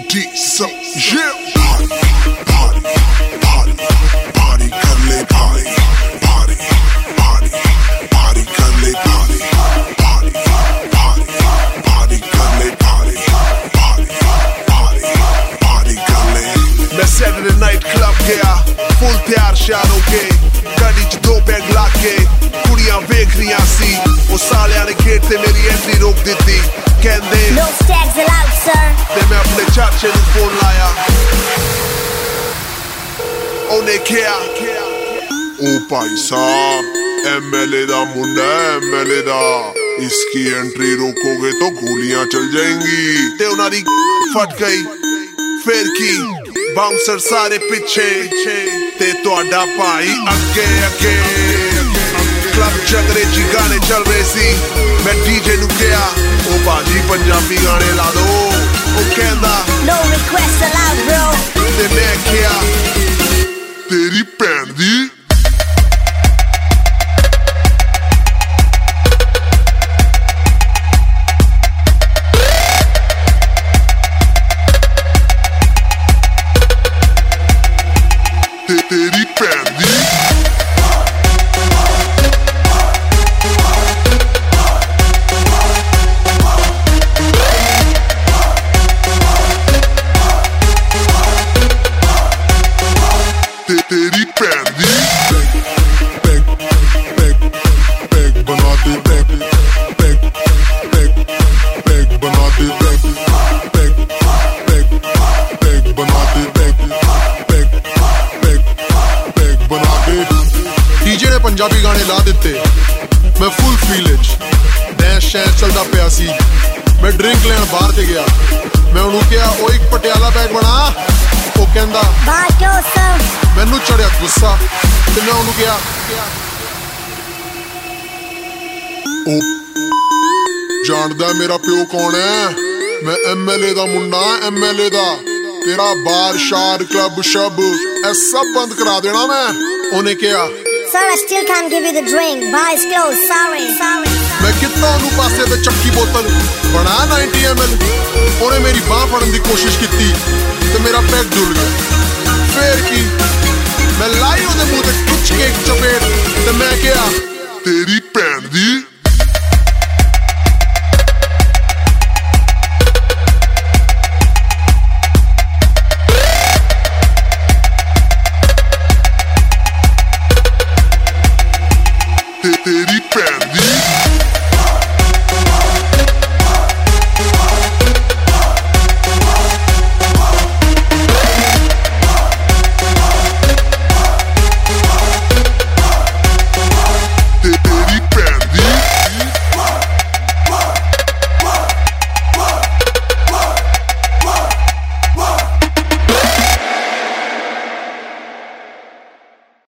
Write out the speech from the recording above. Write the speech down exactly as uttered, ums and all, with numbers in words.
So, yeah. Party, party, party, कर ले party, party, party, party, कर ले party, party, party, party, कर ले party, party, party, party, कर ले। मैं Saturday night club गया, full तैयार शानो के, गाड़ी च दो बैग लाके, कुड़ियां वेख रहियां सी, वो सालियां ने गेट ते मेरी एंट्री रोक दित्ती, कहंदे No stags allowed, sir। ते मैं अपने चाचे नूं फोन लाया, ਉਹਨੇ ਕਿਹਾ ओ भाई साहब एमएलए दा मुंडा है एमएलए दा, इसकी एंट्री रोकोगे तो गोलियां चल जाएंगी। ते उन्हां दी फट गई, फिर की बाउंसर सारे पिछे ते तुहाडा भाई अगे अगे। क्लब च अंग्रेजी गाने चल रहे सी, मैं डीजे नूं कहा ओ भाजी पंजाबी गाने ला दो, ओ कहंदा No requests allowed, bro। ते मैं कहा तेरी भैन दी ते तेरी भैन दी तेरी भैन दी पैग पैग पैग बना दे पैग पैग पैग पैग बना दे पैग पैग पैग पैग बना दे पैग पैग पैग पैग बना दे। डीजे ने पंजाबी गाने ला दिते, मैं फुल फील च डैश शैश चलदा पिया सी। मैं ड्रिंक लेन बाहर ते गया, मैं उन्होंने कहा ओ एक पटियाला बैग बना, वो कहंदा बाटो सर। मैनू चढ़िया गुस्सा ते मैं उन्होंने कहा ओ जानदा मेरा प्यो कौन है, मैं एमएलए दा मुंडा एमएलए दा, तेरा बार शार क्लब शब ए सब बंद करा देना मैं। उन्हें कहा Sir, I still can't give you the drink, bar is closed, sorry, sorry। मैं कितना उन्होंने पासे ते चक्की बोतल बना नाइंटी एम एल, उन्हें मेरी बांह फड़न दी कोशिश की ते मेरा पैग जुल गया। फिर की मैं लाई उहदे मुंह ते कुछ के एक चपेट ते मैं कहा तेरी भैन दी